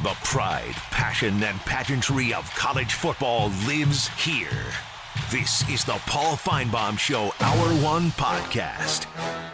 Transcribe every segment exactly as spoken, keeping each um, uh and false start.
The pride, passion, and pageantry of college football lives here. This is the Paul Finebaum Show Hour One Podcast.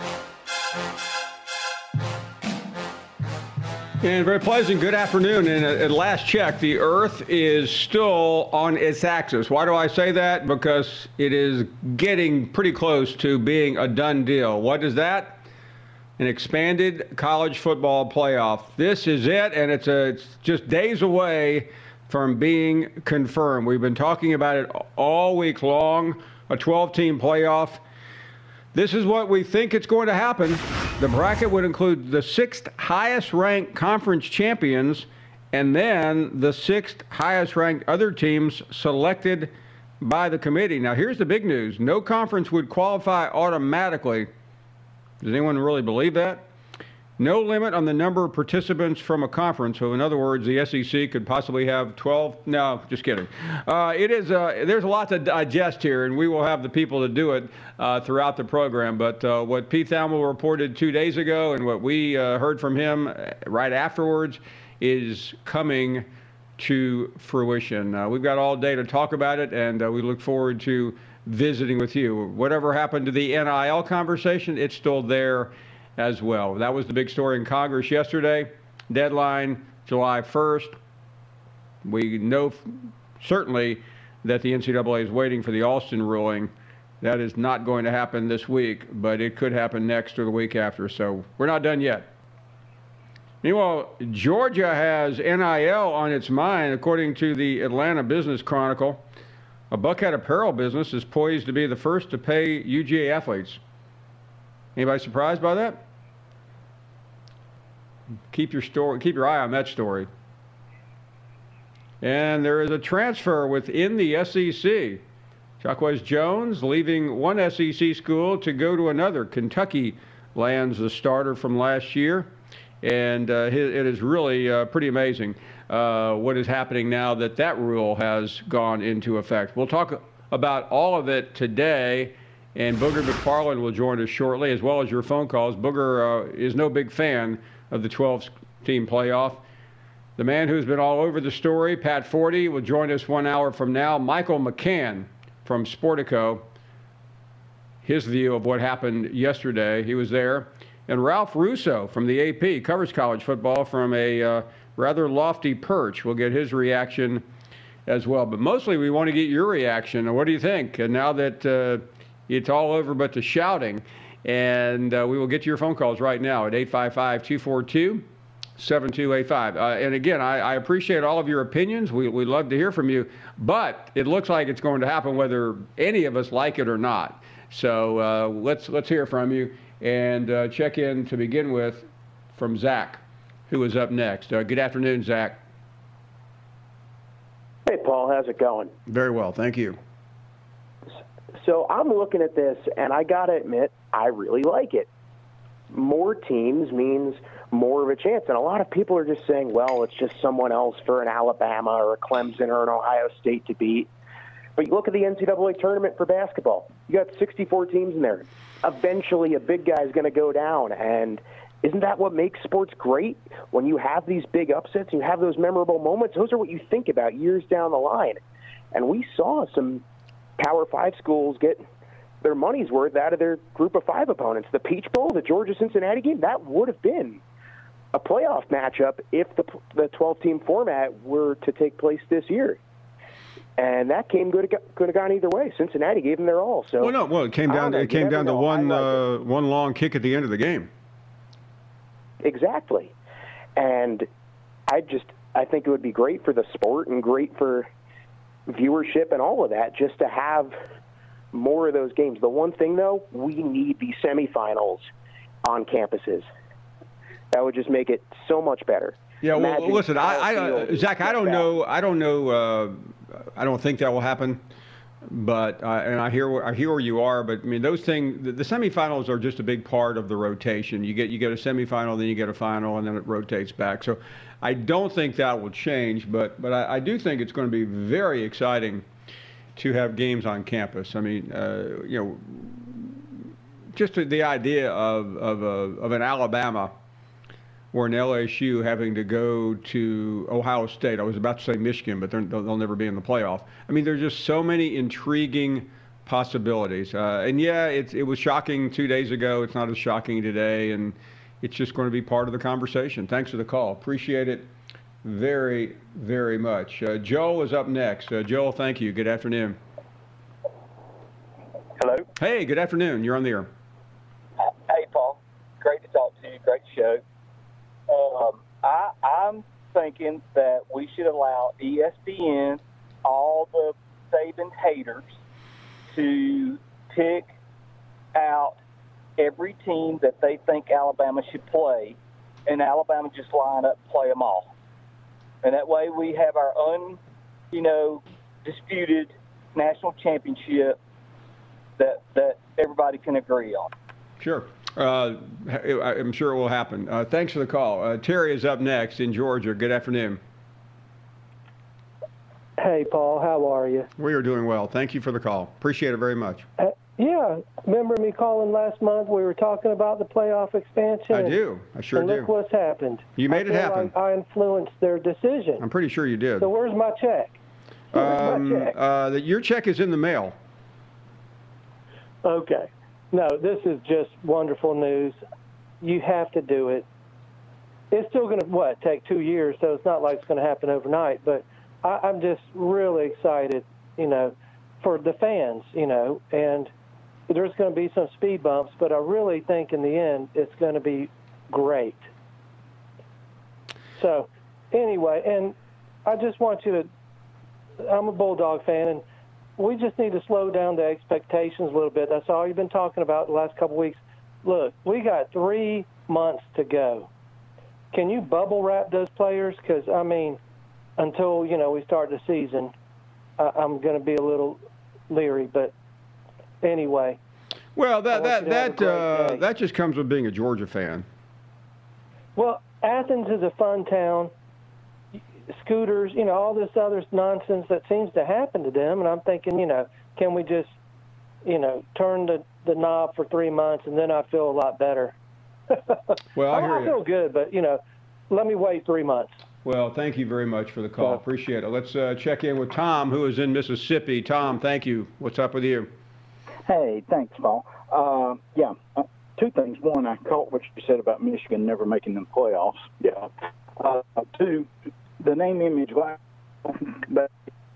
And very pleasant good afternoon. And at last check, the Earth is still on its axis. Why do I say that? Because it is getting pretty close to being a done deal. What is that? An expanded college football playoff. This is it, and it's, a, it's just days away from being confirmed. We've been talking about it all week long, a twelve-team playoff. This is what we think it's going to happen. The bracket would include the sixth highest ranked conference champions and then the sixth highest ranked other teams selected by the committee. Now, here's the big news. No conference would qualify automatically. Does anyone really believe that? No limit on the number of participants from a conference. So, in other words, the S E C could possibly have twelve. No, just kidding. Uh, it is. Uh, there's a lot to digest here, and we will have the people to do it uh, throughout the program. But uh, what Pete Thamel reported two days ago, and what we uh, heard from him right afterwards, is coming to fruition. Uh, we've got all day to talk about it, and uh, we look forward to visiting with you. Whatever happened to the N I L conversation, it's still there as well. That was the big story in Congress yesterday. Deadline, July first. We know certainly that the N C double A is waiting for the Alston ruling. That is not going to happen this week, but it could happen next or the week after, so we're not done yet. Meanwhile, Georgia has N I L on its mind, according to the Atlanta Business Chronicle. A Buckhead apparel business is poised to be the first to pay U G A athletes. Anybody surprised by that? Keep your story, keep your eye on that story. And there is a transfer within the S E C. Jacquez Jones leaving one S E C school to go to another. Kentucky lands the starter from last year. And uh, it is really uh, pretty amazing uh, what is happening now that that rule has gone into effect. We'll talk about all of it today, and Booger McFarland will join us shortly, as well as your phone calls. Booger uh, is no big fan of the twelve-team playoff. The man who's been all over the story, Pat Forty, will join us one hour from now. Michael McCann from Sportico, his view of what happened yesterday. He was there. And Ralph Russo from the A P, covers college football from a uh, rather lofty perch. We'll get his reaction as well. But mostly we want to get your reaction. What do you think? And now that uh, it's all over but the shouting, and uh, we will get to your phone calls right now at eight five five, two four two, seven two eight five. Uh, and again, I, I appreciate all of your opinions. We, we'd love to hear from you. But it looks like it's going to happen whether any of us like it or not. So uh, let's let's hear from you. And uh, check in to begin with from Zach, who is up next. Uh, good afternoon, Zach. Hey, Paul. How's it going? Very well, thank you. So I'm looking at this, and I got to admit, I really like it. More teams means more of a chance. And a lot of people are just saying, well, it's just someone else for an Alabama or a Clemson or an Ohio State to beat. But you look at the N C double A tournament for basketball. You got sixty-four teams in there. Eventually, a big guy is going to go down. And isn't that what makes sports great? When you have these big upsets, you have those memorable moments, those are what you think about years down the line. And we saw some Power Five schools get their money's worth out of their group of five opponents. The Peach Bowl, the Georgia-Cincinnati game, that would have been a playoff matchup if the the twelve-team format were to take place this year. And that game could have, could have gone either way. Cincinnati gave them their all. So well, no, well, it came down. To, it came down to one like uh, one long kick at the end of the game. Exactly, and I just I think it would be great for the sport and great for viewership and all of that just to have more of those games. The one thing though, we need the semifinals on campuses. That would just make it so much better. Yeah, well, Imagine listen, I, I uh, Zach, I don't know, I don't know, uh, I don't think that will happen. But uh, and I hear I hear where you are, but I mean those things. The, the semifinals are just a big part of the rotation. You get you get a semifinal, then you get a final, and then it rotates back. So I don't think that will change. But but I, I do think it's going to be very exciting to have games on campus. I mean, uh, you know, just the idea of of a, of an Alabama or an L S U having to go to Ohio State. I was about to say Michigan, but they'll, they'll never be in the playoff. I mean, there's just so many intriguing possibilities. Uh, and, yeah, it, it was shocking two days ago. It's not as shocking today, and it's just going to be part of the conversation. Thanks for the call. Appreciate it very, very much. Uh, Joel is up next. Uh, Joel, thank you. Good afternoon. Hello. Hey, good afternoon. You're on the air. Hey, Paul. Great to talk to you. Great show. Um, I, I'm thinking that we should allow E S P N, all the Saban haters, to pick out every team that they think Alabama should play, and Alabama just line up and play them all. And that way we have our un, you know, disputed national championship that that everybody can agree on. Sure. Uh, I'm sure it will happen. Uh, thanks for the call. Uh, Terry is up next in Georgia. Good afternoon. Hey, Paul. How are you? We are doing well. Thank you for the call. Appreciate it very much. Uh, yeah. Remember me calling last month? We were talking about the playoff expansion. I do. I sure and do. Look what's happened. You made I it happen. Like I influenced their decision. I'm pretty sure you did. So where's my check? Where's um, my check? Uh, the, your check is in the mail. Okay. No, this is just wonderful news. You have to do it. It's still going to, what, take two years, so it's not like it's going to happen overnight. But I, I'm just really excited, you know, for the fans, you know, and there's going to be some speed bumps, but I really think in the end it's going to be great. So, anyway, and I just want you to, I'm a Bulldog fan, and we just need to slow down the expectations a little bit. That's all you've been talking about the last couple of weeks. Look, we got three months to go. Can you bubble wrap those players? Because, I mean, until, you know, we start the season, I, I'm going to be a little leery. But anyway. Well, that that that uh, that just comes with being a Georgia fan. Well, Athens is a fun town. Scooters, you know, all this other nonsense that seems to happen to them. And I'm thinking, you know, can we just, you know, turn the, the knob for three months and then I feel a lot better. Well, I, I, hear I feel you. good, but, you know, let me wait three months. Well, thank you very much for the call. Yeah. Appreciate it. Let's uh, check in with Tom, who is in Mississippi. Tom, thank you. What's up with you? Hey, thanks, Paul. Uh, yeah, uh, two things. One, I caught what you said about Michigan never making them playoffs. Yeah. Uh, two, the name, image, but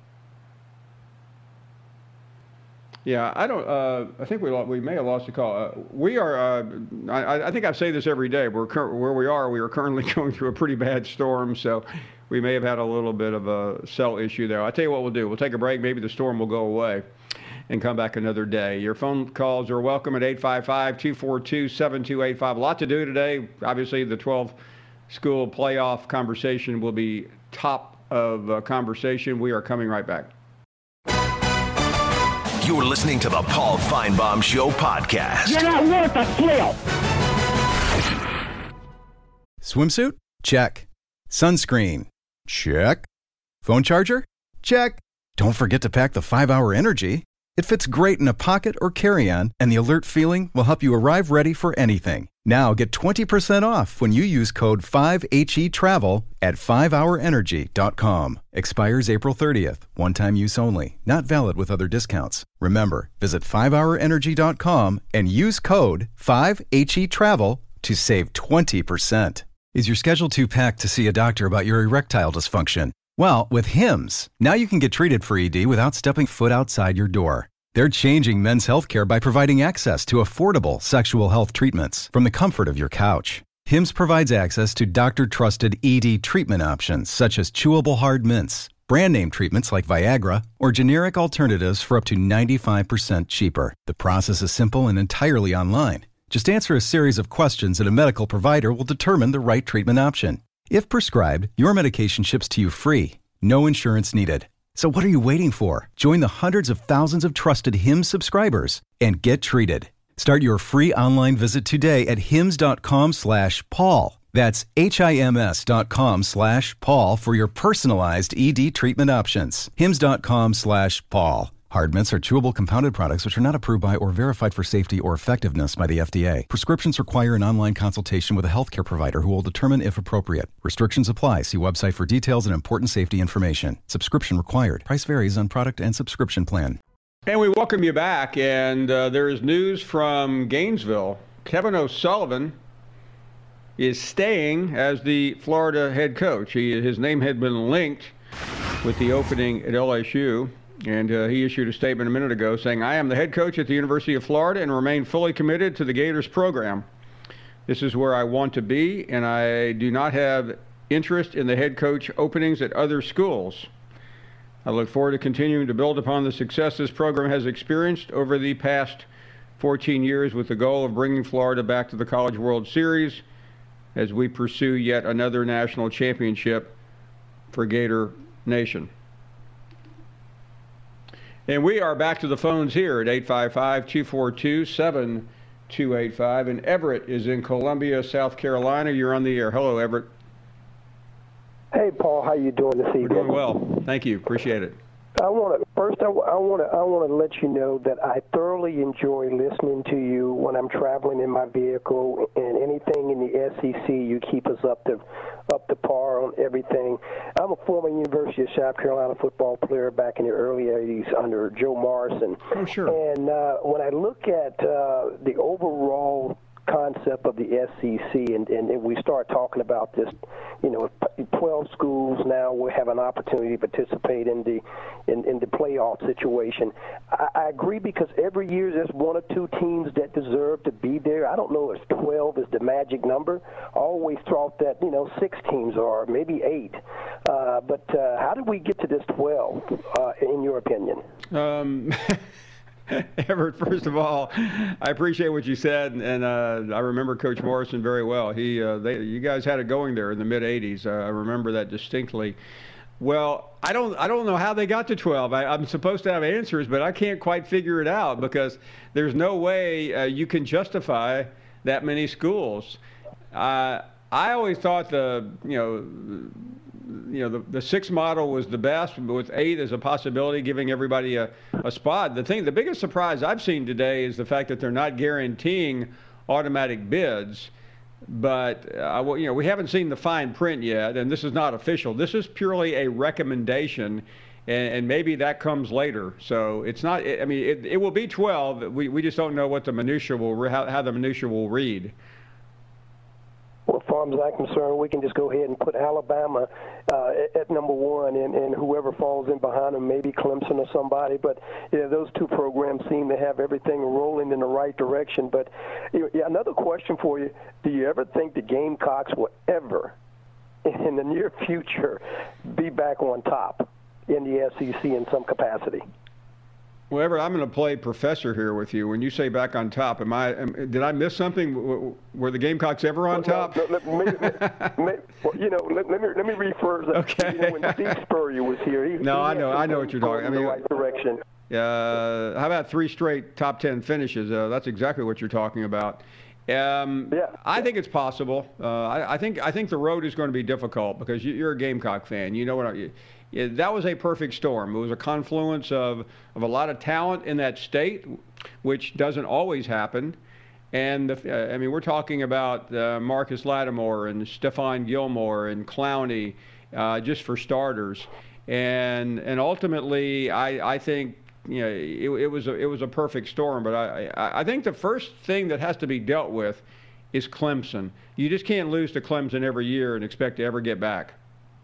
Yeah, I don't. Uh, I think we lo- we may have lost the call. Uh, we are. Uh, I, I think I say this every day. We're cur- where we are. We are currently going through a pretty bad storm, so we may have had a little bit of a cell issue there. I'll tell you what we'll do. We'll take a break. Maybe the storm will go away, and come back another day. Your phone calls are welcome at eight five five, two four two, seven two eight five. A lot to do today. Obviously, the twelve school playoff conversation will be top of uh, conversation. We are coming right back. You're listening to the Paul Feinbaum Show podcast. You're not worth a flail. Swimsuit? Check. Sunscreen? Check. Phone charger? Check. Don't forget to pack the five hour Energy. It fits great in a pocket or carry-on, and the alert feeling will help you arrive ready for anything. Now get twenty percent off when you use code five H E travel at five hour energy dot com. Expires April thirtieth. One-time use only. Not valid with other discounts. Remember, visit five hour energy dot com and use code five H E travel to save twenty percent. Is your schedule too packed to see a doctor about your erectile dysfunction? Well, with Hims, now you can get treated for E D without stepping foot outside your door. They're changing men's healthcare by providing access to affordable sexual health treatments from the comfort of your couch. Hims provides access to doctor-trusted E D treatment options such as chewable hard mints, brand name treatments like Viagra, or generic alternatives for up to ninety-five percent cheaper. The process is simple and entirely online. Just answer a series of questions and a medical provider will determine the right treatment option. If prescribed, your medication ships to you free. No insurance needed. So what are you waiting for? Join the hundreds of thousands of trusted Hims subscribers and get treated. Start your free online visit today at hims dot com slash Paul. That's H-I-M-S dot com slash Paul for your personalized E D treatment options. hims dot com slash Paul. Hard mints are chewable compounded products which are not approved by or verified for safety or effectiveness by the F D A. Prescriptions require an online consultation with a healthcare provider who will determine if appropriate. Restrictions apply. See website for details and important safety information. Subscription required. Price varies on product and subscription plan. And we welcome you back. And uh, there is news from Gainesville. Kevin O'Sullivan is staying as the Florida head coach. He, his name had been linked with the opening at L S U. And uh, he issued a statement a minute ago saying, I am the head coach at the University of Florida and remain fully committed to the Gators program. This is where I want to be, and I do not have interest in the head coach openings at other schools. I look forward to continuing to build upon the success this program has experienced over the past fourteen years with the goal of bringing Florida back to the College World Series as we pursue yet another national championship for Gator Nation. And we are back to the phones here at eight five five, two four two, seven two eight five. And Everett is in Columbia, South Carolina. You're on the air. Hello, Everett. Hey, Paul. How you doing this evening? We're doing well. Thank you. Appreciate it. I want to first. I, I want to. I want to let you know that I thoroughly enjoy listening to you when I'm traveling in my vehicle, and anything in the S E C, you keep us up to up to par on everything. I'm a former University of South Carolina football player back in the early eighties under Joe Morrison. Oh, sure. And uh, when I look at uh, the overall concept of the S E C, and, and, and we start talking about this, you know, twelve schools now will have an opportunity to participate in the in, in the playoff situation. I, I agree, because every year there's one or two teams that deserve to be there. I don't know if twelve is the magic number. I always thought that, you know, six teams or maybe eight. Uh, but uh, how did we get to this twelve, uh, in your opinion? Um Everett, first of all, I appreciate what you said, and uh, I remember Coach Morrison very well. He, uh, they, you guys had it going there in the mid eighties. Uh, I remember that distinctly. Well, I don't, I don't know how they got to twelve. I, I'm supposed to have answers, but I can't quite figure it out, because there's no way uh, you can justify that many schools. Uh, I always thought the, you know. You know, the, the six model was the best, with eight as a possibility, giving everybody a, a spot. The thing, the biggest surprise I've seen today is the fact that they're not guaranteeing automatic bids. But, uh, you know, we haven't seen the fine print yet, and this is not official. This is purely a recommendation, and, and maybe that comes later. So it's not, I mean, it, it will be twelve. We, we just don't know what the minutia will, how, how the minutia will read. Well, as far as I'm concerned, we can just go ahead and put Alabama uh, at, at number one, and, and whoever falls in behind them, maybe Clemson or somebody. But yeah, those two programs seem to have everything rolling in the right direction. But yeah, another question for you: do you ever think the Gamecocks will ever, in the near future, be back on top in the S E C in some capacity? Well, Everett, I'm going to play professor here with you. When you say back on top, am I? Am, did I miss something? Were the Gamecocks ever on well, top? No, let, let, let, let, well, you know, let, let me let me rephrase that. Okay. You know, when Steve Spurrier was here, he, no, he I know, I know what you're talking. I mean, in the right direction. Uh, how about three straight top ten finishes? Uh, that's exactly what you're talking about. Um, yeah, I yeah. think it's possible. Uh, I, I think I think the road is going to be difficult, because you, you're a Gamecock fan. You know what? I, Yeah, that was a perfect storm. It was a confluence of, of a lot of talent in that state, which doesn't always happen. And, the, uh, I mean, we're talking about uh, Marcus Lattimore and Stephon Gilmore and Clowney, uh, just for starters. And and ultimately, I, I think, you know, it, it was a, it was a perfect storm. But I, I, I think the first thing that has to be dealt with is Clemson. You just can't lose to Clemson every year and expect to ever get back.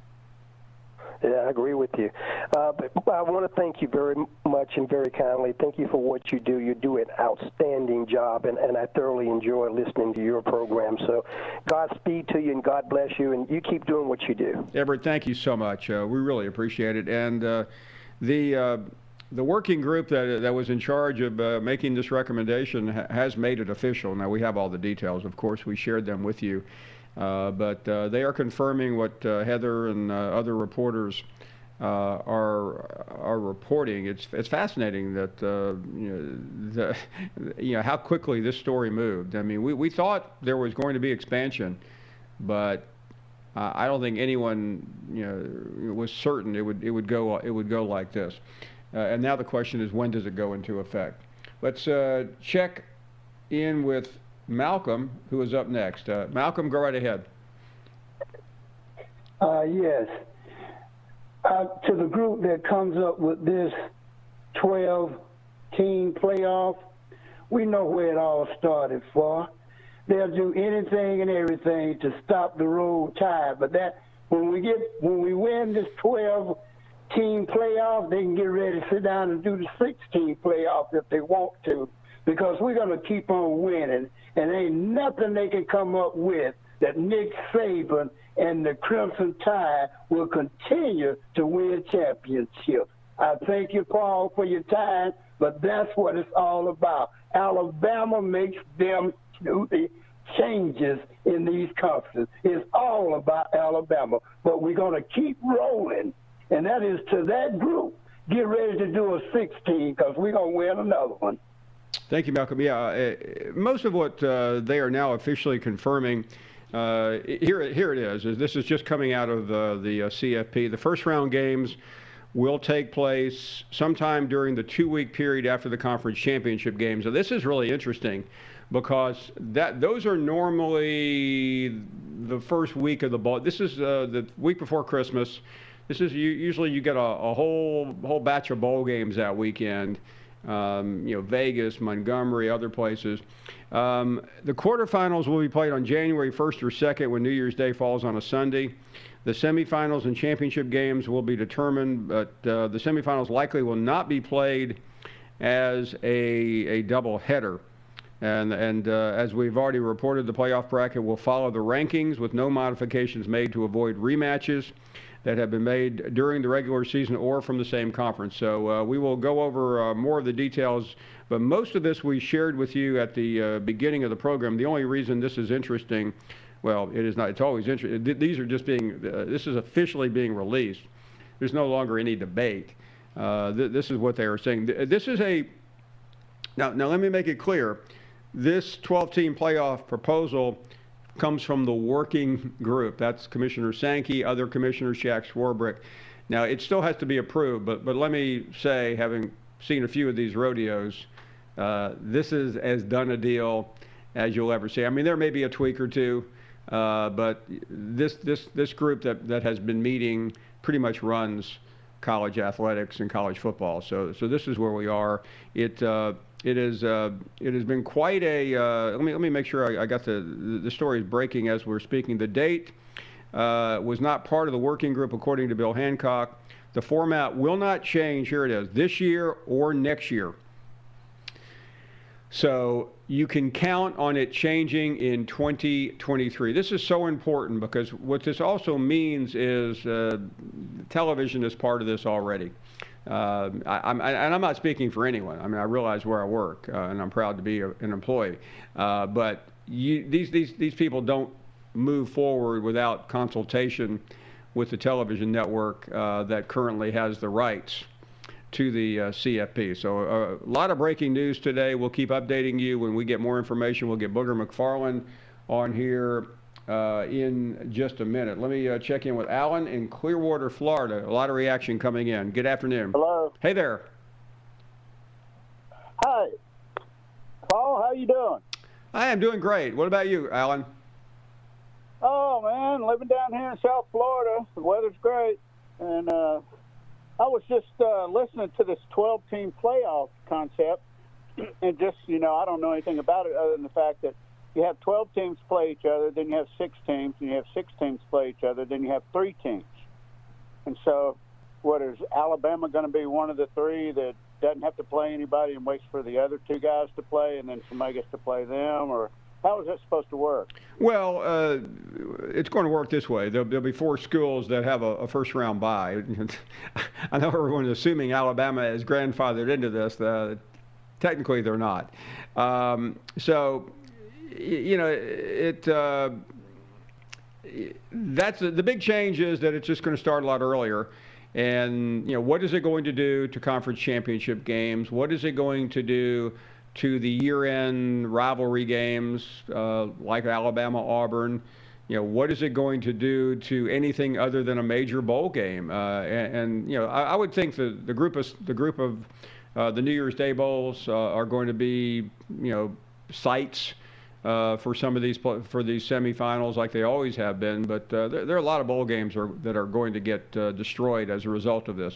Yeah, I agree with you. Uh, but I want to thank you very much and very kindly. Thank you for what you do. You do an outstanding job, and, and I thoroughly enjoy listening to your program. So Godspeed to you, and God bless you, and you keep doing what you do. Everett, thank you so much. Uh, we really appreciate it. And uh, the uh, the working group that that was in charge of uh, making this recommendation ha- has made it official. Now, we have all the details. Of course, we shared them with you. Uh, but uh, they are confirming what uh, Heather and uh, other reporters uh, are are reporting. It's it's fascinating that uh, you know, the, you know how quickly this story moved. I mean, we, we thought there was going to be expansion, but uh, I don't think anyone you know was certain it would it would go it would go like this. Uh, and now the question is, when does it go into effect? Let's uh, check in with Malcolm, who is up next. Uh, Malcolm, go right ahead. Uh, yes. Uh, to the group that comes up with this twelve-team playoff, we know where it all started for. They'll do anything and everything to stop the Roll Tide, but that when we get when we win this twelve-team playoff, they can get ready to sit down and do the sixteen playoff if they want to, because we're going to keep on winning, and ain't nothing they can come up with that Nick Saban and the Crimson Tide will continue to win championships. I thank you, Paul, for your time, but that's what it's all about. Alabama makes them do the changes in these conferences. It's all about Alabama, but we're going to keep rolling, and that is to that group. Get ready to do a sixteen, because we're going to win another one. Thank you, Malcolm. Yeah, uh, most of what uh, they are now officially confirming, uh, here, here it is, is this is just coming out of uh, the uh, C F P. The first round games will take place sometime during the two-week period after the conference championship games. So this is really interesting, because that those are normally the first week of the ball. This is uh, the week before Christmas. This is usually you get a, a whole whole batch of bowl games that weekend. Um, you know, Vegas, Montgomery, other places. Um, the quarterfinals will be played on January first or second when New Year's Day falls on a Sunday. The semifinals and championship games will be determined, but uh, the semifinals likely will not be played as a, a double header. And, and uh, as we've already reported, the playoff bracket will follow the rankings with no modifications made to avoid rematches that have been made during the regular season or from the same conference. So uh, we will go over uh, more of the details, but most of this we shared with you at the uh, beginning of the program. The only reason this is interesting, well, it is not, it's always interesting. These are just being, uh, this is officially being released. There's no longer any debate. Uh, th this is what they are saying. This is a, now, now let me make it clear. This twelve-team playoff proposal comes from the working group. That's Commissioner Sankey, other commissioners, Jack Swarbrick. Now, it still has to be approved, but, but let me say, having seen a few of these rodeos, uh, this is as done a deal as you'll ever see. I mean, there may be a tweak or two, uh, but this, this, this group that, that has been meeting pretty much runs college athletics and college football. So, so this is where we are. It, uh, It is. Uh, it has been quite a. Uh, let me let me make sure I, I got the the story is breaking as we're speaking. The date uh, was not part of the working group, according to Bill Hancock. The format will not change. Here it is. This year or next year. So you can count on it changing in twenty twenty-three. This is so important because what this also means is uh, television is part of this already. Uh, I, I'm, and I'm not speaking for anyone. I mean, I realize where I work, uh, and I'm proud to be a, an employee. Uh, but you, these, these, these people don't move forward without consultation with the television network uh, that currently has the rights to the uh, C F P. So uh, a lot of breaking news today. We'll keep updating you when we get more information. We'll get Booger McFarland on here Uh, in just a minute. Let me uh, check in with Alan in Clearwater, Florida. A lot of reaction coming in. Good afternoon. Hello. Hey there. Hi. Paul, how you doing? I am doing great. What about you, Alan? Oh, man, living down here in South Florida. The weather's great. And uh, I was just uh, listening to this twelve-team playoff concept. And just, you know, I don't know anything about it other than the fact that you have twelve teams play each other, then you have six teams, and you have six teams play each other, then you have three teams. And so, what is Alabama going to be one of the three that doesn't have to play anybody and waits for the other two guys to play, and then somebody gets to play them? Or how is that supposed to work? Well, uh, it's going to work this way. There'll, there'll be four schools that have a, a first-round bye. I know everyone is assuming Alabama is grandfathered into this. Uh, technically, they're not. Um, so... You know, it. Uh, that's the big change is that it's just going to start a lot earlier, and you know, what is it going to do to conference championship games? What is it going to do to the year-end rivalry games uh, like Alabama, Auburn? you know, what is it going to do to anything other than a major bowl game? Uh, and, and, you know, I, I would think the, the group of the group of uh, the New Year's Day bowls uh, are going to be, you know, sites uh, for some of these for these semifinals, like they always have been. But uh, there, there are a lot of bowl games are, that are going to get uh, destroyed as a result of this.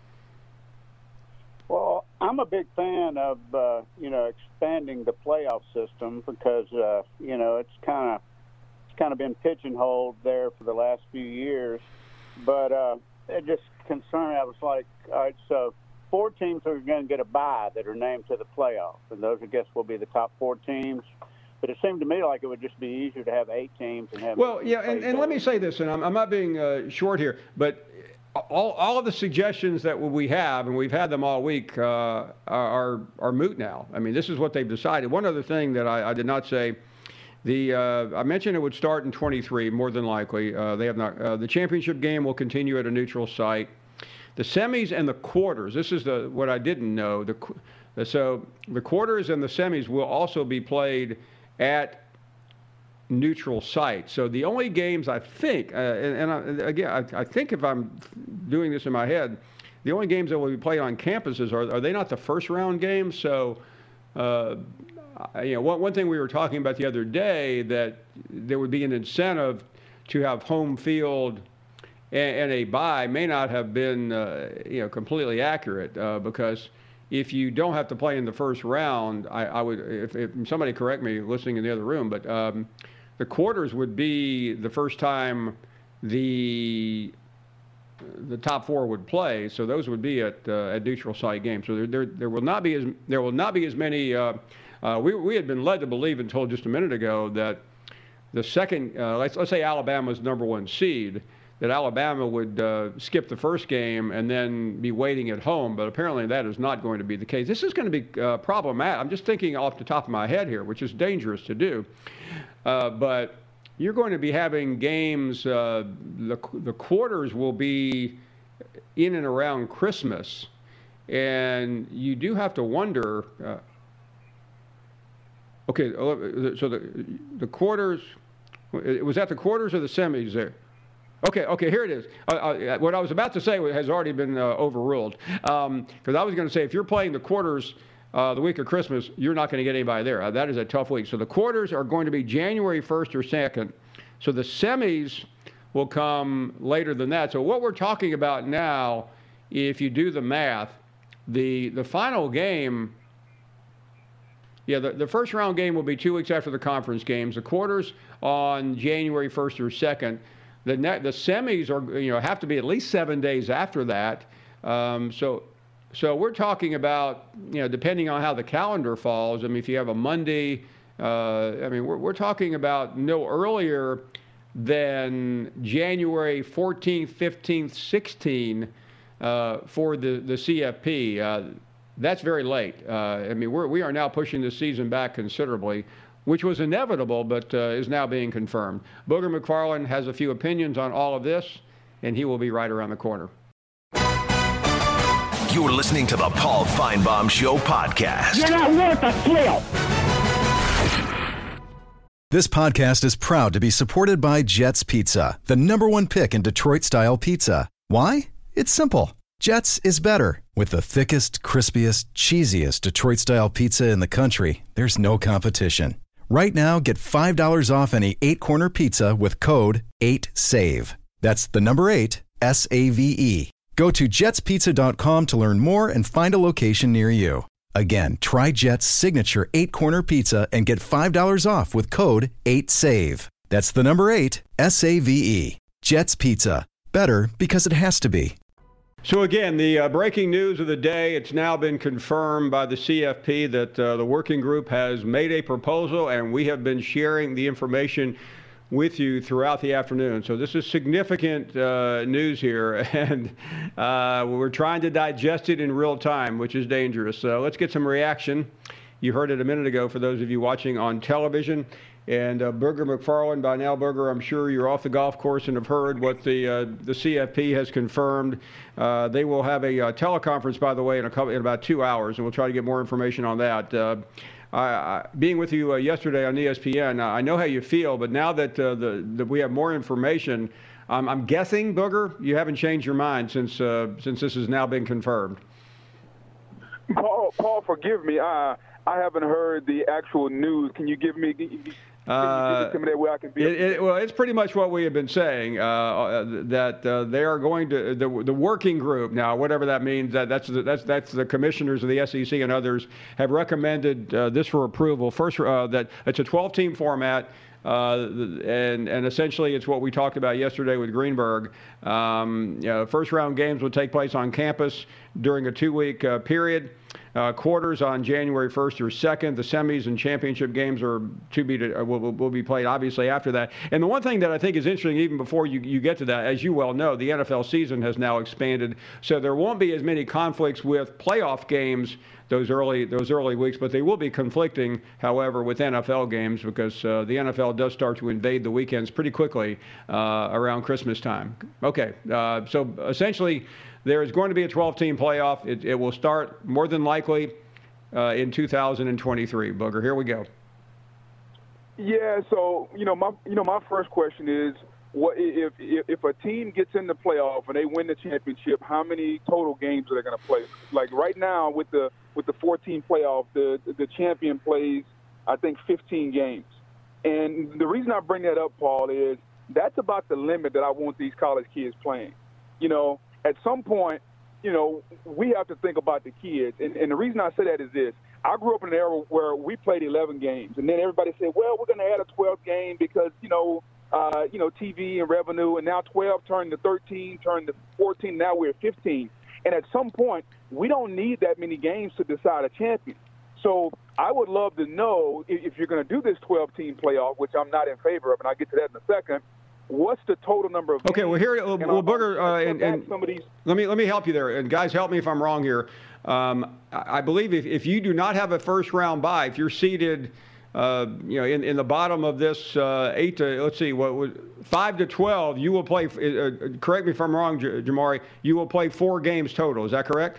Well, I'm a big fan of uh, you know expanding the playoff system because uh, you know it's kind of kind of been pigeonholed there for the last few years, but uh, it just concerned. I was like, all right, so four teams are going to get a bye that are named to the playoffs, and those, I guess, will be the top four teams. But it seemed to me like it would just be easier to have eight teams and have. Well, yeah, and, and let me say this, and I'm, I'm not being uh, short here, but all all of the suggestions that we have, and we've had them all week, uh, are are moot now. I mean, this is what they've decided. One other thing that I, I did not say. The uh, I mentioned it would start in twenty-three, more than likely. Uh, they have not. Uh, the championship game will continue at a neutral site. The semis and the quarters. This is the what I didn't know. The so the quarters and the semis will also be played at neutral sites. So the only games I think, uh, and, and I, again, I, I think if I'm doing this in my head, the only games that will be played on campuses are are they not the first round games? So. Uh, You know, one, one thing we were talking about the other day, that there would be an incentive to have home field and, and a bye may not have been, uh, you know, completely accurate uh, because if you don't have to play in the first round, I, I would, if, if somebody correct me listening in the other room, but um, the quarters would be the first time the the top four would play, so those would be at uh, at neutral site games. So there, there there will not be as there will not be as many. Uh, Uh, we, we had been led to believe until just a minute ago that the second, uh, let's, let's say Alabama's number one seed, that Alabama would uh, skip the first game and then be waiting at home, but apparently that is not going to be the case. This is going to be uh, problematic. I'm just thinking off the top of my head here, which is dangerous to do. Uh, but you're going to be having games, uh, the, the quarters will be in and around Christmas, and you do have to wonder, uh, okay, so the the quarters, was that the quarters or the semis there? Okay, okay, here it is. Uh, uh, what I was about to say has already been uh, overruled. Because um, I was going to say, if you're playing the quarters uh, the week of Christmas, you're not going to get anybody there. Uh, that is a tough week. So the quarters are going to be January first or second. So the semis will come later than that. So what we're talking about now, if you do the math, the the final game, yeah, the, the first round game will be two weeks after the conference games. The quarters on January first or second. The net, the semis are, you know, have to be at least seven days after that. Um, so, so we're talking about, you know, depending on how the calendar falls. I mean, if you have a Monday, uh, I mean, we're we're talking about no earlier than January fourteenth, fifteenth, sixteenth uh, for the the C F P. Uh, that's very late. Uh, I mean, we're we are now pushing the season back considerably, which was inevitable, but uh, is now being confirmed. Booger McFarland has a few opinions on all of this, and he will be right around the corner. You're listening to the Paul Finebaum Show podcast. You're not worth a flip. This podcast is proud to be supported by Jets Pizza, the number one pick in Detroit-style pizza. Why? It's simple. Jets is better. With the thickest, crispiest, cheesiest Detroit-style pizza in the country, there's no competition. Right now, get five dollars off any eight-corner pizza with code eight save. That's the number eight, S A V E. Go to jets pizza dot com to learn more and find a location near you. Again, try Jet's signature eight-corner pizza and get five dollars off with code eight save. That's the number eight, S A V E. Jet's Pizza. Better because it has to be. So again, the uh, breaking news of the day, it's now been confirmed by the C F P that uh, the working group has made a proposal, and we have been sharing the information with you throughout the afternoon. So this is significant uh, news here, and uh, we're trying to digest it in real time, which is dangerous. So let's get some reaction. You heard it a minute ago for those of you watching on television. And uh, Booger McFarland, by now, Booger, I'm sure you're off the golf course and have heard what the uh, the C F P has confirmed. Uh, they will have a uh, teleconference, by the way, in, a couple, in about two hours, and we'll try to get more information on that. Uh, I, being with you uh, yesterday on E S P N, uh, I know how you feel, but now that, uh, the, that we have more information, um, I'm guessing, Booger, you haven't changed your mind since uh, since this has now been confirmed. Paul, Paul, forgive me. I I haven't heard the actual news. Can you give me? Can you give Uh, it to me that way I can be? It, it, well, it's pretty much what we have been saying, uh, that uh, they are going to the, the working group now, whatever that means. That that's the, that's that's the commissioners of the S E C and others have recommended uh, this for approval. First, uh, that it's a twelve-team format. Uh, and and essentially it's what we talked about yesterday with Greenberg. Um, you know, first round games will take place on campus during a two-week uh, period. Uh, quarters on January first or second. The semis and championship games are to be to, uh, will, will be played obviously after that. And the one thing that I think is interesting, even before you, you get to that, as you well know, the N F L season has now expanded, so there won't be as many conflicts with playoff games those early those early weeks, but they will be conflicting, however, with N F L games because uh, the N F L does start to invade the weekends pretty quickly uh, around Christmas time. Okay, uh, so essentially there is going to be a twelve-team playoff. It, it will start more than likely uh, in two thousand twenty-three. Booger, here we go. Yeah, so you know my you know my first question is, what if if, if a team gets in the playoff and they win the championship, how many total games are they going to play? Like right now with the with the four-team playoff, the the champion plays I think fifteen games. And the reason I bring that up, Paul, is that's about the limit that I want these college kids playing. You know, at some point, you know, we have to think about the kids. And, and the reason I say that is this. I grew up in an era where we played eleven games. And then everybody said, well, we're going to add a twelfth game because, you know, uh, you know, T V and revenue. And now twelve turned to thirteen, turned to fourteen. Now we're at fifteen. And at some point, we don't need that many games to decide a champion. So I would love to know if, if you're going to do this twelve-team playoff, which I'm not in favor of, and I'll get to that in a second. What's the total number of games? Okay, well here, well, well Booger, uh, and, and some of these... let me let me help you there, and guys, help me if I'm wrong here. Um, I, I believe if, if you do not have a first round bye, if you're seated, uh, you know, in, in the bottom of this uh, eight to let's see, what was five to twelve, you will play. Uh, correct me if I'm wrong, J- Jamari. You will play four games total. Is that correct?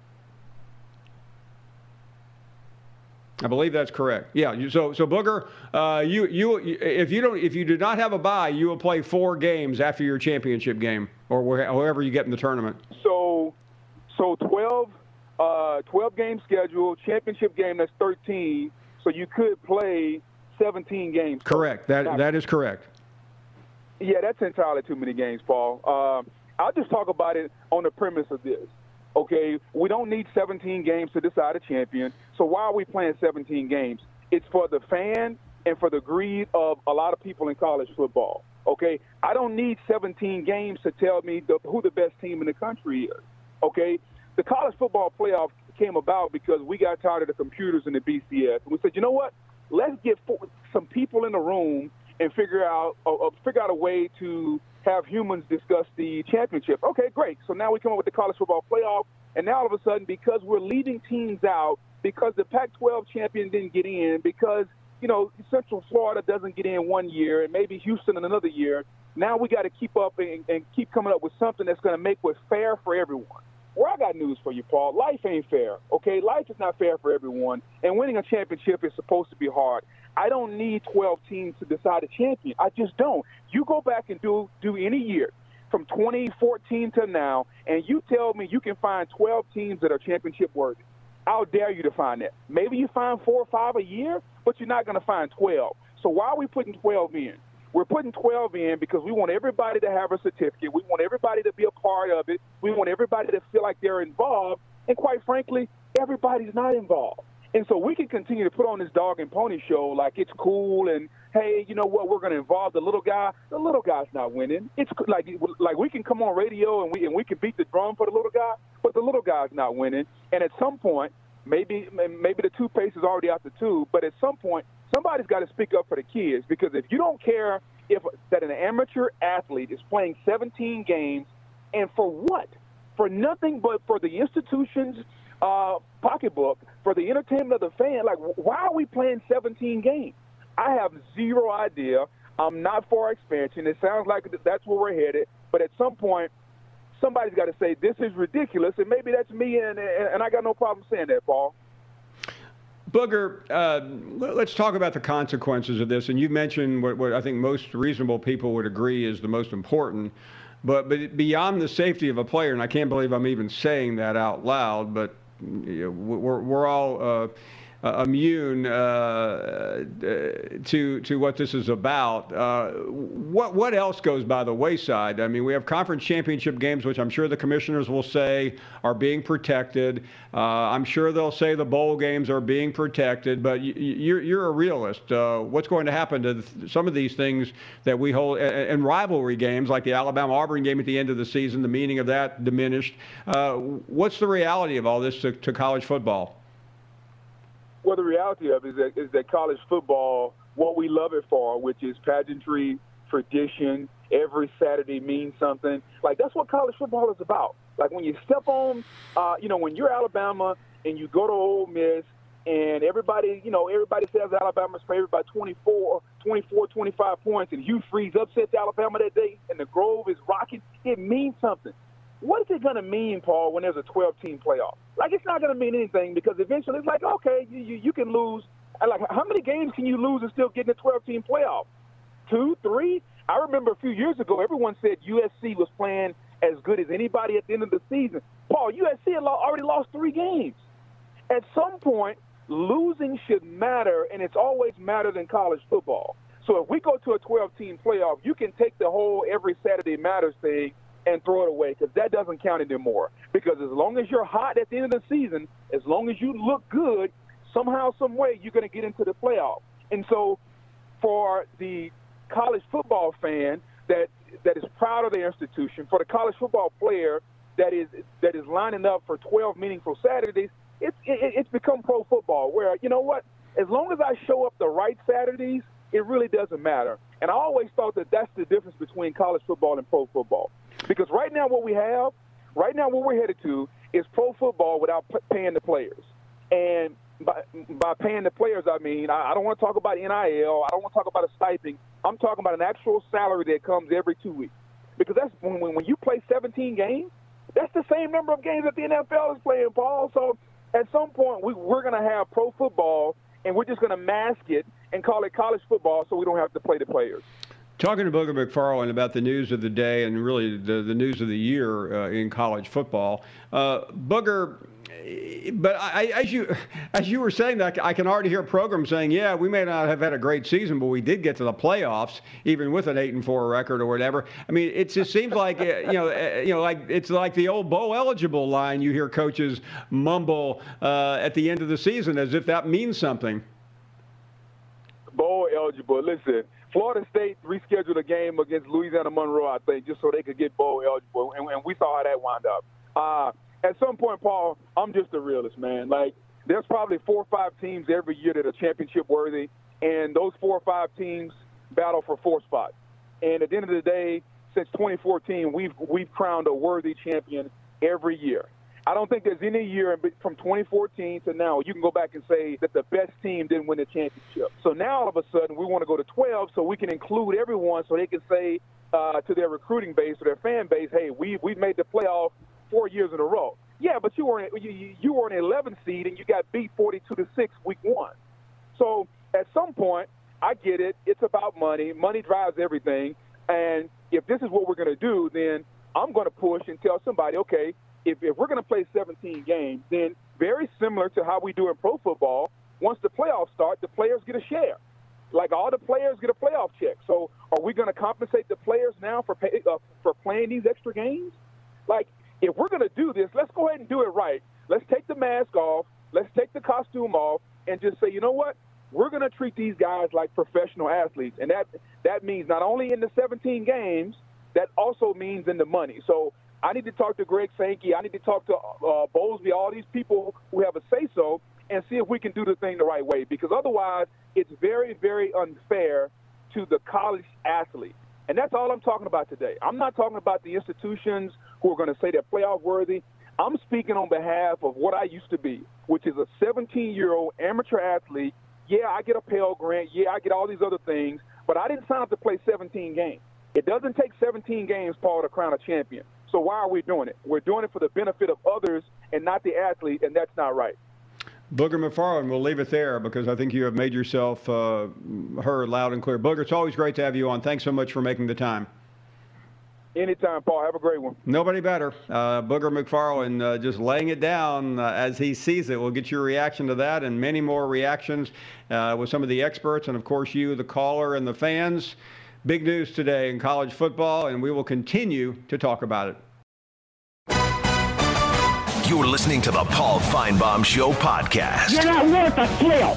I believe that's correct. Yeah. You, so, so Booger, uh, you, you, if you don't, if you do not have a bye, you will play four games after your championship game, or where, however you get in the tournament. So, so twelve, uh, twelve game schedule, championship game that's thirteen. So you could play seventeen games. Correct. That now, that is correct. Yeah, that's entirely too many games, Paul. Um, I'll just talk about it on the premise of this. Okay, we don't need seventeen games to decide a champion. So why are we playing seventeen games? It's for the fan and for the greed of a lot of people in college football. Okay, I don't need seventeen games to tell me the, who the best team in the country is. Okay, the college football playoff came about because we got tired of the computers and the B C S. And we said, you know what? Let's get some people in the room and figure out uh, figure out a way to have humans discuss the championship. Okay, great. So now we come up with the college football playoff, and now all of a sudden, because we're leaving teams out, because the Pac twelve champion didn't get in, because, you know, Central Florida doesn't get in one year, and maybe Houston in another year, now we got to keep up and, and keep coming up with something that's going to make it fair for everyone. Well, I got news for you, Paul. Life ain't fair, okay? Life is not fair for everyone, and winning a championship is supposed to be hard. I don't need twelve teams to decide a champion. I just don't. You go back and do do any year from twenty fourteen to now, and you tell me you can find twelve teams that are championship worthy. How dare you to find that? Maybe you find four or five a year, but you're not going to find twelve. So why are we putting twelve in? We're putting twelve in because we want everybody to have a certificate. We want everybody to be a part of it. We want everybody to feel like they're involved. And quite frankly, everybody's not involved. And so we can continue to put on this dog and pony show like it's cool and, hey, you know what, we're going to involve the little guy. The little guy's not winning. It's like like we can come on radio and we and we can beat the drum for the little guy, but the little guy's not winning. And at some point, maybe maybe the toothpaste is already out the tube, but at some point, somebody's got to speak up for the kids, because if you don't care if that an amateur athlete is playing seventeen games, and for what? For nothing but for the institution's uh, pocketbook, for the entertainment of the fan. Like, why are we playing seventeen games? I have zero idea. I'm not for expansion. It sounds like that's where we're headed. But at some point, somebody's got to say, this is ridiculous. And maybe that's me, and, and I got no problem saying that, Paul. Booger, uh, let's talk about the consequences of this. And you mentioned what, what I think most reasonable people would agree is the most important. But, but beyond the safety of a player, and I can't believe I'm even saying that out loud, but you know, we're, we're all uh, uh, immune uh, to to what this is about. Uh, what what else goes by the wayside? I mean, we have conference championship games, which I'm sure the commissioners will say are being protected. Uh, I'm sure they'll say the bowl games are being protected. But you, you're you're a realist. Uh, what's going to happen to th- some of these things that we hold and, and rivalry games like the Alabama-Auburn game at the end of the season? The meaning of that diminished. Uh, what's the reality of all this to, to college football? Well, the reality of it is that, is that college football, what we love it for, which is pageantry, tradition, every Saturday means something. Like, that's what college football is about. Like, when you step on, uh, you know, when you're Alabama and you go to Ole Miss and everybody, you know, everybody says Alabama's favored by twenty-four, twenty-four, twenty-five points, and Hugh Freeze upsets Alabama that day and the Grove is rocking, it means something. What is it going to mean, Paul, when there's a twelve-team playoff? Like, it's not going to mean anything because eventually it's like, okay, you, you, you can lose. Like, how many games can you lose and still get in a twelve-team playoff? Two, three? I remember a few years ago, everyone said U S C was playing as good as anybody at the end of the season. Paul, U S C had already lost three games. At some point, losing should matter, and it's always mattered in college football. So if we go to a twelve-team playoff, you can take the whole every Saturday matters thing and throw it away because that doesn't count anymore. Because as long as you're hot at the end of the season, as long as you look good, somehow, some way, you're going to get into the playoff. And so for the college football fan that that is proud of their institution, for the college football player that is that is lining up for twelve meaningful Saturdays, it's it, it's become pro football where, you know what, as long as I show up the right Saturdays, it really doesn't matter. And I always thought that that's the difference between college football and pro football. Because right now what we have, right now what we're headed to is pro football without p- paying the players. And by, by paying the players, I mean, I, I don't want to talk about N I L. I don't want to talk about a stipend. I'm talking about an actual salary that comes every two weeks. Because that's when, when, when you play seventeen games, that's the same number of games that the N F L is playing, Paul. So at some point, we, we're going to have pro football, and we're just going to mask it and call it college football so we don't have to play the players. Talking to Booger McFarland about the news of the day and really the, the news of the year uh, in college football. Uh, Booger, but I, as you as you were saying that, I can already hear programs saying, yeah, we may not have had a great season, but we did get to the playoffs, even with an eight and four record or whatever. I mean, it just seems like you know, you know, like it's like the old bowl eligible line you hear coaches mumble uh, at the end of the season, as if that means something. Bowl eligible. Listen, Florida State rescheduled a game against Louisiana Monroe, I think, just so they could get bowl eligible, and, and we saw how that wound up. Uh, at some point, Paul, I'm just a realist, man. Like, there's probably four or five teams every year that are championship worthy, and those four or five teams battle for four spots. And at the end of the day, since twenty fourteen, we've we've crowned a worthy champion every year. I don't think there's any year from twenty fourteen to now you can go back and say that the best team didn't win the championship. So now all of a sudden we want to go to twelve so we can include everyone so they can say uh, to their recruiting base or their fan base, hey, we we've made the playoff four years in a row. Yeah, but you were you, you were an eleventh seed and you got beat forty-two to six week one. So at some point, I get it. It's about money. Money drives everything. And if this is what we're going to do, then I'm going to push and tell somebody, okay, if, if we're going to play seventeen games, then very similar to how we do in pro football, once the playoffs start, the players get a share. Like all the players get a playoff check. So are we going to compensate the players now for pay, uh, for playing these extra games? Like, if we're going to do this, let's go ahead and do it right. Let's take the mask off. Let's take the costume off and just say, you know what? We're going to treat these guys like professional athletes. And that that means not only in the seventeen games, that also means in the money. So I need to talk to Greg Sankey. I need to talk to uh, Bowlesby, all these people who have a say-so, and see if we can do the thing the right way. Because otherwise, it's very, very unfair to the college athlete. And that's all I'm talking about today. I'm not talking about the institutions who are going to say they're playoff worthy. I'm speaking on behalf of what I used to be, which is a seventeen-year-old amateur athlete. Yeah, I get a Pell Grant. Yeah, I get all these other things. But I didn't sign up to play seventeen games. It doesn't take seventeen games, Paul, to crown a champion. So why are we doing it? We're doing it for the benefit of others and not the athlete, and that's not right. Booger McFarland, we'll leave it there because I think you have made yourself uh, heard loud and clear. Booger, it's always great to have you on. Thanks so much for making the time. Anytime, Paul. Have a great one. Nobody better. Uh, Booger McFarland uh, just laying it down uh, as he sees it. We'll get your reaction to that and many more reactions uh, with some of the experts and, of course, you, the caller, and the fans. Big news today in college football, and we will continue to talk about it. You're listening to the Paul Feinbaum Show podcast. You're not worth a flail.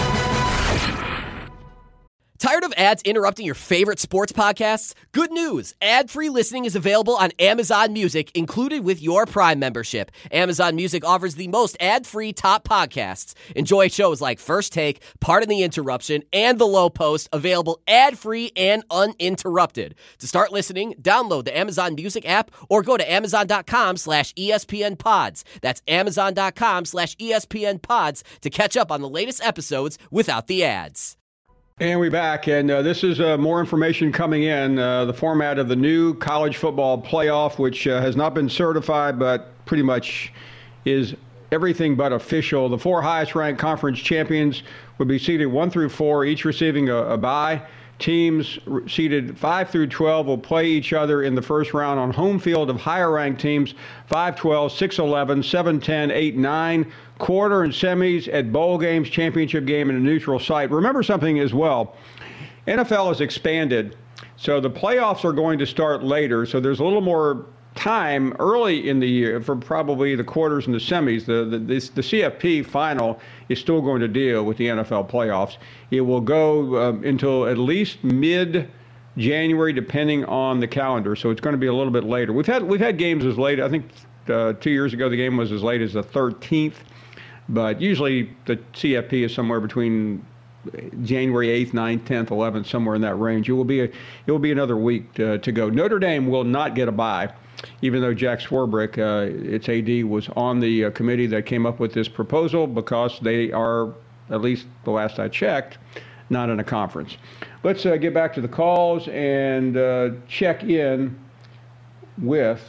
Tired of ads interrupting your favorite sports podcasts? Good news! Ad-free listening is available on Amazon Music, included with your Prime membership. Amazon Music offers the most ad-free top podcasts. Enjoy shows like First Take, Pardon the Interruption, and The Low Post, available ad-free and uninterrupted. To start listening, download the Amazon Music app or go to amazon.com slash ESPN pods. That's amazon.com slash ESPN pods to catch up on the latest episodes without the ads. And we're back, and uh, this is uh, more information coming in, uh, the format of the new college football playoff, which uh, has not been certified, but pretty much is everything but official. The four highest-ranked conference champions would be seeded one through four, each receiving a, a bye. Teams seeded five through twelve will play each other in the first round on home field of higher-ranked teams, five twelve, six eleven, seven ten, eight nine, quarter and semis at bowl games, championship game, and a neutral site. Remember something as well, N F L has expanded, so the playoffs are going to start later, so there's a little more time early in the year for probably the quarters and the semis. The, the, this, the C F P final is still going to deal with the N F L playoffs. It will go um, until at least mid-January, depending on the calendar, so it's going to be a little bit later. We've had we've had games as late, I think uh, two years ago the game was as late as the thirteenth, but usually the C F P is somewhere between January eighth, ninth, tenth, eleventh, somewhere in that range. It will be a, it will be another week to, to go. Notre Dame will not get a bye, even though Jack Swarbrick, uh, its A D, was on the uh, committee that came up with this proposal, because they are, at least the last I checked, not in a conference. Let's uh, get back to the calls and uh, check in with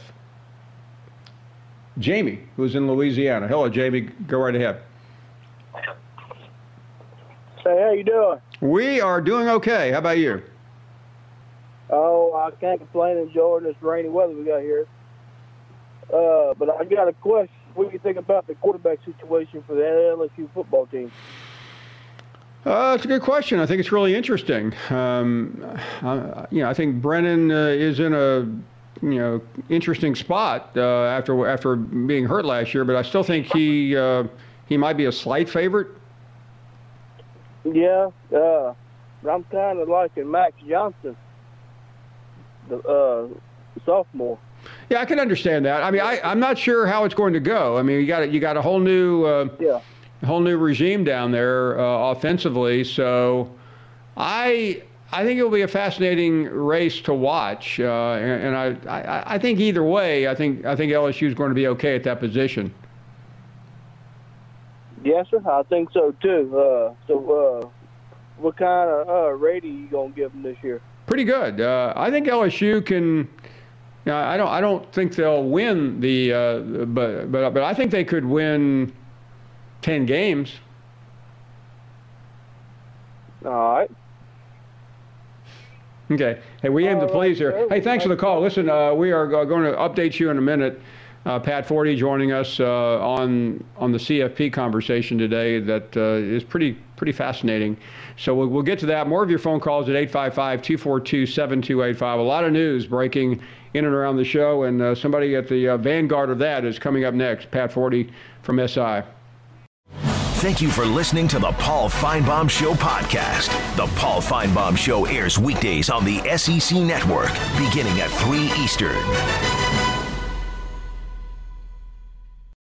Jamie, who's in Louisiana. Hello, Jamie. Go right ahead. Hey, how you doing? We are doing okay. How about you? Oh, I can't complain, enjoying this rainy weather we got here. Uh, but I got a question. What do you think about the quarterback situation for the L S U football team? Uh, it's a good question. I think it's really interesting. Um, uh, you know, I think Brennan uh, is in a you know interesting spot uh, after after being hurt last year, but I still think he uh, he might be a slight favorite. Yeah, uh, but I'm kind of liking Max Johnson, the uh, sophomore. Yeah, I can understand that. I mean, I, I'm not sure how it's going to go. I mean, you got you got a whole new uh, yeah. whole new regime down there uh, offensively. So, I I think it will be a fascinating race to watch. Uh, and and I, I I think either way, I think I think L S U is going to be okay at that position. Yes, sir. I think so too. Uh, so, uh, what kind of uh, rating you gonna give them this year? Pretty good. Uh, I think L S U can. You know, I don't. I don't think they'll win the. Uh, but but but I think they could win ten games. All right. Okay. Hey, we aim to please here. Hey, thanks for the call. Listen, uh, we are going to update you in a minute. Uh, Pat Forty joining us uh, on on the C F P conversation today. That uh, is pretty pretty fascinating. So we'll, we'll get to that. More of your phone calls at eight five five, two four two, seven two eight five. A lot of news breaking in and around the show, and uh, somebody at the uh, vanguard of that is coming up next. Pat Forty from S I. Thank you for listening to the Paul Feinbaum Show podcast. The Paul Feinbaum Show airs weekdays on the S E C Network, beginning at three Eastern.